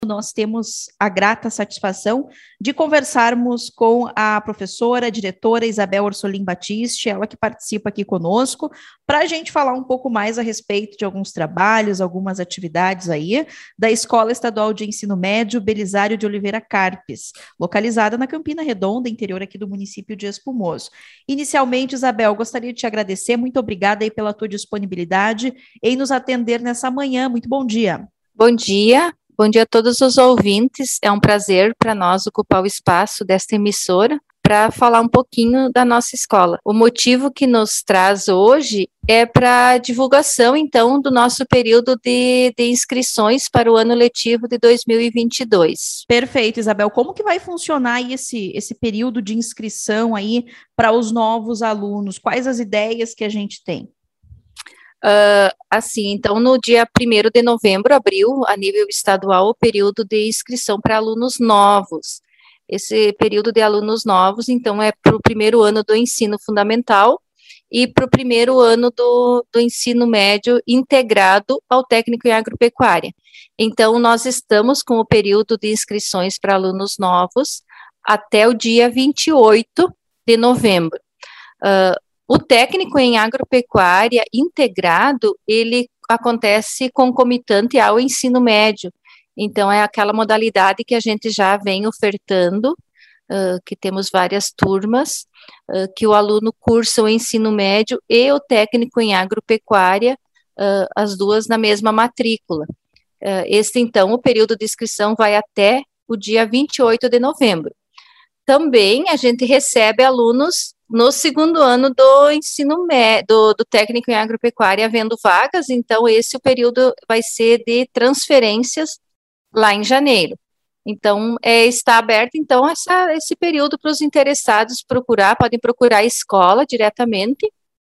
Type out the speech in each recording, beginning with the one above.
nós temos a grata satisfação de conversarmos com a professora, a diretora Isabel Orsolim Batiste, ela que participa aqui conosco, para a gente falar um pouco mais a respeito de alguns trabalhos, algumas atividades aí, da Escola Estadual de Ensino Médio Belisário de Oliveira Carpes, localizada na Campina Redonda, interior aqui do município de Espumoso. Inicialmente, Isabel, gostaria de te agradecer, muito obrigada aí pela tua disponibilidade em nos atender nessa manhã, muito bom dia. Bom dia a todos os ouvintes, é um prazer para nós ocupar o espaço desta emissora para falar um pouquinho da nossa escola. O motivo que nos traz hoje é para a divulgação, então, do nosso período de inscrições para o ano letivo de 2022. Perfeito, Isabel. Como que vai funcionar aí esse período de inscrição aí para os novos alunos? Quais as ideias que a gente tem? Então, no dia 1º de novembro, abriu, a nível estadual, o período de inscrição para alunos novos. Esse período de alunos novos, então, é para o primeiro ano do ensino fundamental e para o primeiro ano do ensino médio integrado ao técnico em agropecuária. Então, nós estamos com o período de inscrições para alunos novos até o dia 28 de novembro. O técnico em agropecuária integrado, ele acontece concomitante ao ensino médio. Então, é aquela modalidade que a gente já vem ofertando, que temos várias turmas, que o aluno cursa o ensino médio e o técnico em agropecuária, as duas na mesma matrícula. Então, o período de inscrição vai até o dia 28 de novembro. Também a gente recebe alunos no segundo ano do ensino médio, do técnico em agropecuária, havendo vagas, então esse período vai ser de transferências lá em janeiro. Então, está aberto, então, esse período para os interessados podem procurar a escola diretamente,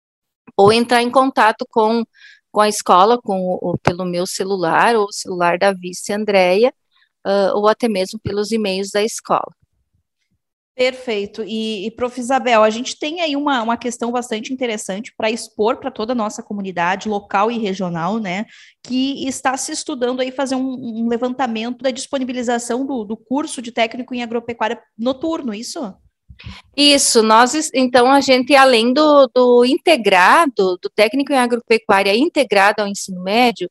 ou entrar em contato com a escola, pelo meu celular, ou o celular da vice Andréia, ou até mesmo pelos e-mails da escola. Perfeito. E prof. Isabel, a gente tem aí uma questão bastante interessante para expor para toda a nossa comunidade local e regional, né, que está se estudando aí fazer um levantamento da disponibilização do curso de técnico em agropecuária noturno, isso? Isso, então, a gente, além do integrado, do técnico em agropecuária integrado ao ensino médio,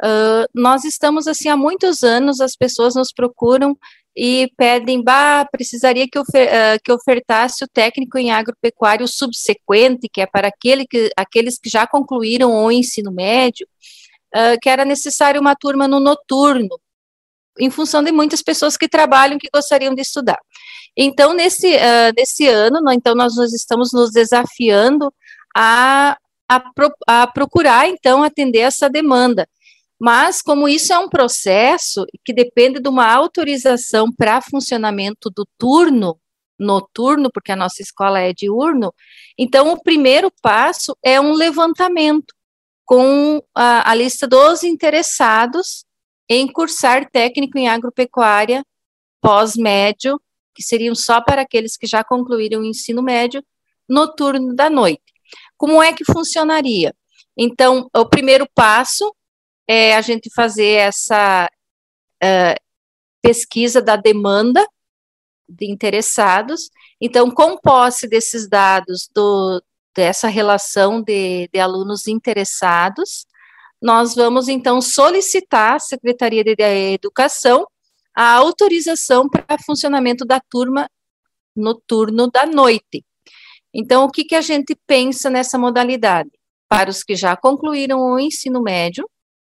nós estamos, assim, há muitos anos, as pessoas nos procuram e pedem, precisaria que ofertasse o técnico em agropecuário subsequente, que é para aqueles que já concluíram o ensino médio, que era necessário uma turma no noturno, em função de muitas pessoas que trabalham, que gostariam de estudar. Então, nesse ano, então, nós estamos nos desafiando a procurar, então, atender essa demanda. Mas, como isso é um processo que depende de uma autorização para funcionamento do turno noturno, porque a nossa escola é diurno, então o primeiro passo é um levantamento com a lista dos interessados em cursar técnico em agropecuária pós-médio, que seriam só para aqueles que já concluíram o ensino médio, no turno da noite. Como é que funcionaria? Então, o primeiro passo é a gente fazer essa pesquisa da demanda de interessados. Então, com posse desses dados, dessa relação de alunos interessados, nós vamos, então, solicitar à Secretaria de Educação a autorização para funcionamento da turma no turno da noite. Então, o que a gente pensa nessa modalidade? Para os que já concluíram o ensino médio,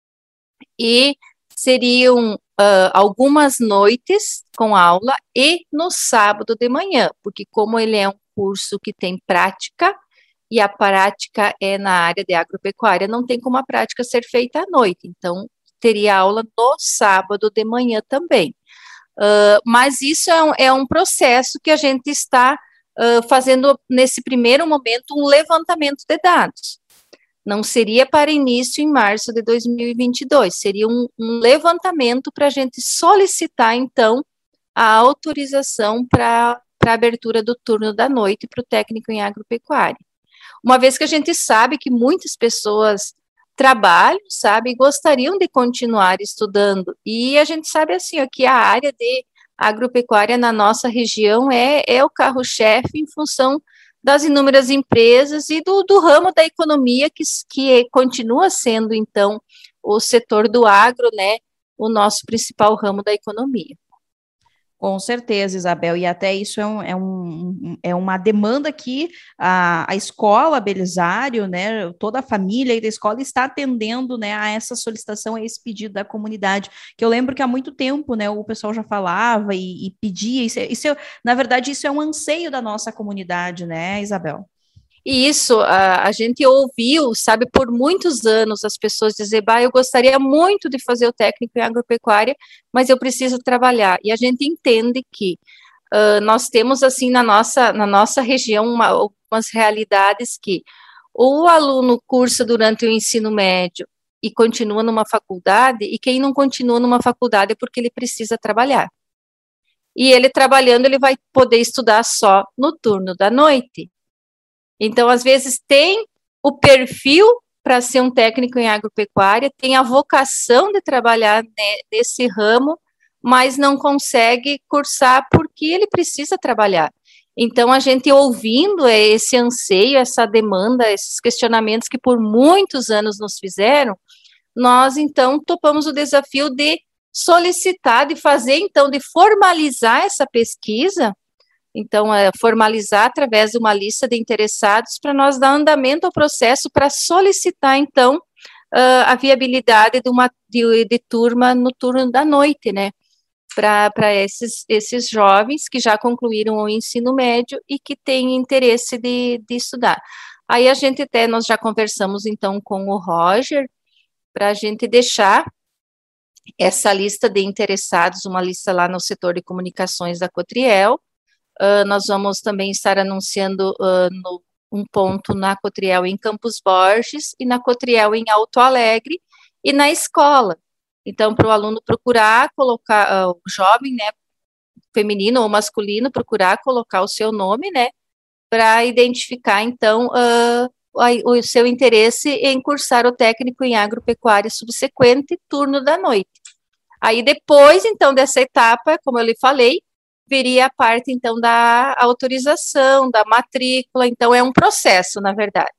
e seriam algumas noites com aula e no sábado de manhã, porque como ele é um curso que tem prática, e a prática é na área de agropecuária, não tem como a prática ser feita à noite, então teria aula no sábado de manhã também. Mas isso é um processo que a gente está fazendo, nesse primeiro momento, um levantamento de dados. Não seria para início em março de 2022, seria um levantamento para a gente solicitar, então, a autorização para a abertura do turno da noite para o técnico em agropecuária. Uma vez que a gente sabe que muitas pessoas trabalho, sabe, e gostariam de continuar estudando. E a gente sabe, assim, ó, que a área de agropecuária na nossa região é o carro-chefe em função das inúmeras empresas e do ramo da economia que continua sendo, então, o setor do agro, né, o nosso principal ramo da economia. Com certeza, Isabel, e até isso é uma demanda que a escola Belisário, né, toda a família aí da escola está atendendo, né, a essa solicitação, a esse pedido da comunidade, que eu lembro que há muito tempo, né, o pessoal já falava e pedia, na verdade, isso é um anseio da nossa comunidade, né, Isabel? E isso a gente ouviu, sabe, por muitos anos as pessoas dizer, bah, eu gostaria muito de fazer o técnico em agropecuária, mas eu preciso trabalhar. E a gente entende que nós temos, assim, na nossa região, umas realidades que ou o aluno cursa durante o ensino médio e continua numa faculdade, e quem não continua numa faculdade é porque ele precisa trabalhar. E ele trabalhando, ele vai poder estudar só no turno da noite. Então, às vezes, tem o perfil para ser um técnico em agropecuária, tem a vocação de trabalhar nesse ramo, mas não consegue cursar porque ele precisa trabalhar. Então, a gente ouvindo esse anseio, essa demanda, esses questionamentos que por muitos anos nos fizeram, nós, então, topamos o desafio de solicitar, de fazer, então, de formalizar essa pesquisa. Então, formalizar através de uma lista de interessados para nós dar andamento ao processo para solicitar, então, a viabilidade de turma no turno da noite, né, para esses jovens que já concluíram o ensino médio e que têm interesse de estudar. Aí nós já conversamos, então, com o Roger, para a gente deixar essa lista de interessados, uma lista lá no setor de comunicações da Cotriel. Nós vamos também estar anunciando um ponto na Cotriel em Campos Borges e na Cotriel em Alto Alegre e na escola. Então, para o aluno procurar colocar, o jovem, né, feminino ou masculino, procurar colocar o seu nome, né, para identificar, então, o seu interesse em cursar o técnico em agropecuária subsequente, turno da noite. Aí, depois, então, dessa etapa, como eu lhe falei, viria a parte, então, da autorização, da matrícula, então, é um processo, na verdade.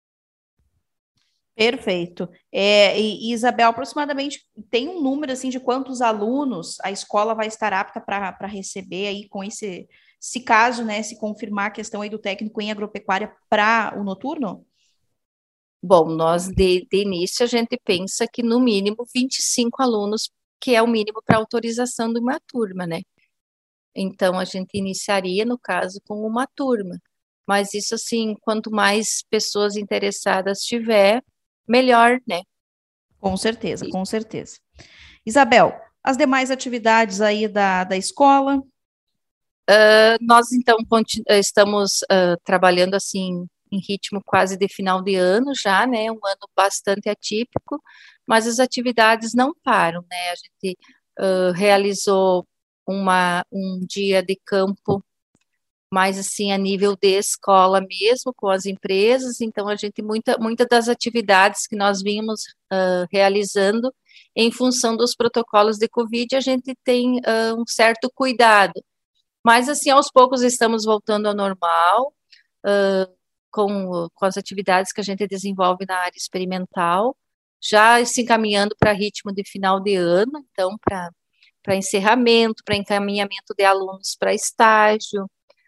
Perfeito. E Isabel, aproximadamente tem um número assim de quantos alunos a escola vai estar apta para receber aí com se caso, né, se confirmar a questão aí do técnico em agropecuária para o noturno? Bom, nós de início a gente pensa que no mínimo 25 alunos, que é o mínimo para autorização de uma turma, né? Então a gente iniciaria, no caso, com uma turma. Mas isso, assim, quanto mais pessoas interessadas tiver, melhor, né? Com certeza, com certeza. Isabel, as demais atividades aí da escola? Nós, então, estamos trabalhando, assim, em ritmo quase de final de ano já, né? Um ano bastante atípico, mas as atividades não param, né? A gente realizou um dia de campo mais assim a nível de escola mesmo, com as empresas, então a gente, muita das atividades que nós vínhamos realizando em função dos protocolos de Covid, a gente tem um certo cuidado, mas assim, aos poucos estamos voltando ao normal, com as atividades que a gente desenvolve na área experimental, já se encaminhando para ritmo de final de ano, então para encerramento, para encaminhamento de alunos para estágio,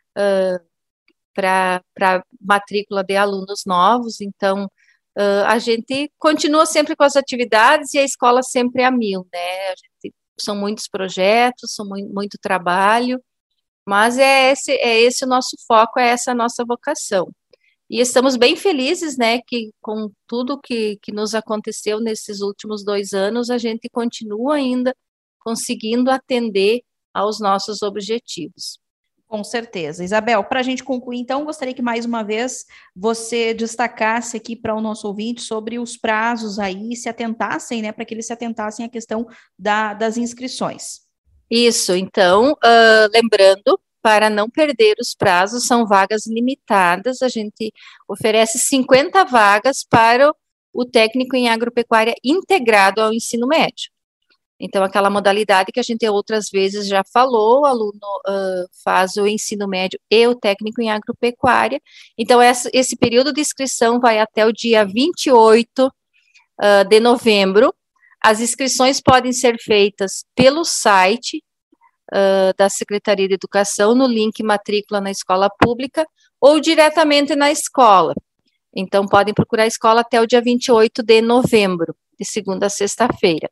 para matrícula de alunos novos, então a gente continua sempre com as atividades e a escola sempre a mil, né? São muitos projetos, são muito trabalho, mas é esse o nosso foco, é essa a nossa vocação. E estamos bem felizes, né, que com tudo que nos aconteceu nesses últimos 2 anos, a gente continua ainda conseguindo atender aos nossos objetivos. Com certeza. Isabel, para a gente concluir, então, gostaria que mais uma vez você destacasse aqui para o nosso ouvinte sobre os prazos aí, se atentassem, né, para que eles se atentassem à questão das inscrições. Isso, então, lembrando, para não perder os prazos, são vagas limitadas, a gente oferece 50 vagas para o técnico em agropecuária integrado ao ensino médio. Então, aquela modalidade que a gente outras vezes já falou, o aluno faz o ensino médio e o técnico em agropecuária. Então, esse período de inscrição vai até o dia 28 de novembro. As inscrições podem ser feitas pelo site da Secretaria de Educação, no link matrícula na escola pública, ou diretamente na escola. Então, podem procurar a escola até o dia 28 de novembro, de segunda a sexta-feira.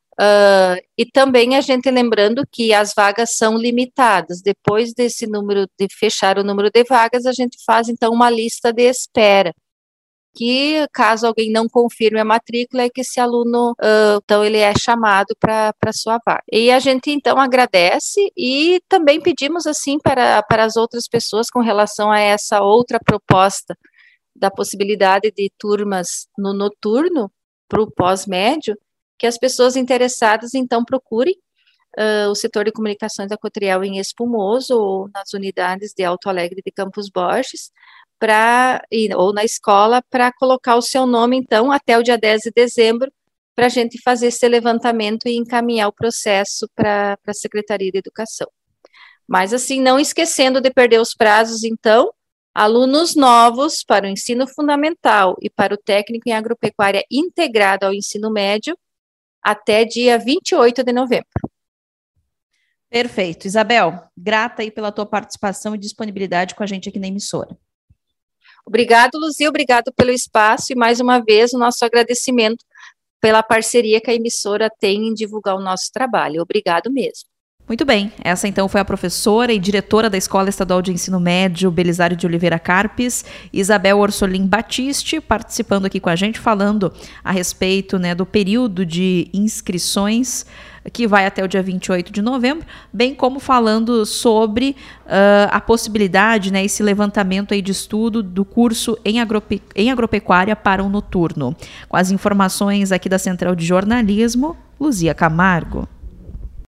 E também a gente lembrando que as vagas são limitadas. Depois desse número, de fechar o número de vagas, a gente faz, então, uma lista de espera, que caso alguém não confirme a matrícula, é que esse aluno, então, ele é chamado para a sua vaga. E a gente, então, agradece e também pedimos, assim, para as outras pessoas com relação a essa outra proposta da possibilidade de turmas no noturno para o pós-médio, que as pessoas interessadas, então, procurem o setor de comunicações da Cotriel em Espumoso ou nas unidades de Alto Alegre de Campos Borges, ou na escola, para colocar o seu nome, então, até o dia 10 de dezembro, para a gente fazer esse levantamento e encaminhar o processo para a Secretaria de Educação. Mas, assim, não esquecendo de perder os prazos, então, alunos novos para o ensino fundamental e para o técnico em agropecuária integrado ao ensino médio, até dia 28 de novembro. Perfeito. Isabel, grata aí pela tua participação e disponibilidade com a gente aqui na emissora. Obrigado, Luzia, obrigado pelo espaço e, mais uma vez, o nosso agradecimento pela parceria que a emissora tem em divulgar o nosso trabalho. Obrigado mesmo. Muito bem, essa então foi a professora e diretora da Escola Estadual de Ensino Médio Belisário de Oliveira Carpes, Isabel Orsolim Batiste, participando aqui com a gente, falando a respeito, né, do período de inscrições que vai até o dia 28 de novembro, bem como falando sobre a possibilidade, né, esse levantamento aí de estudo do curso em agropecuária para o noturno. Com as informações aqui da Central de Jornalismo, Luzia Camargo.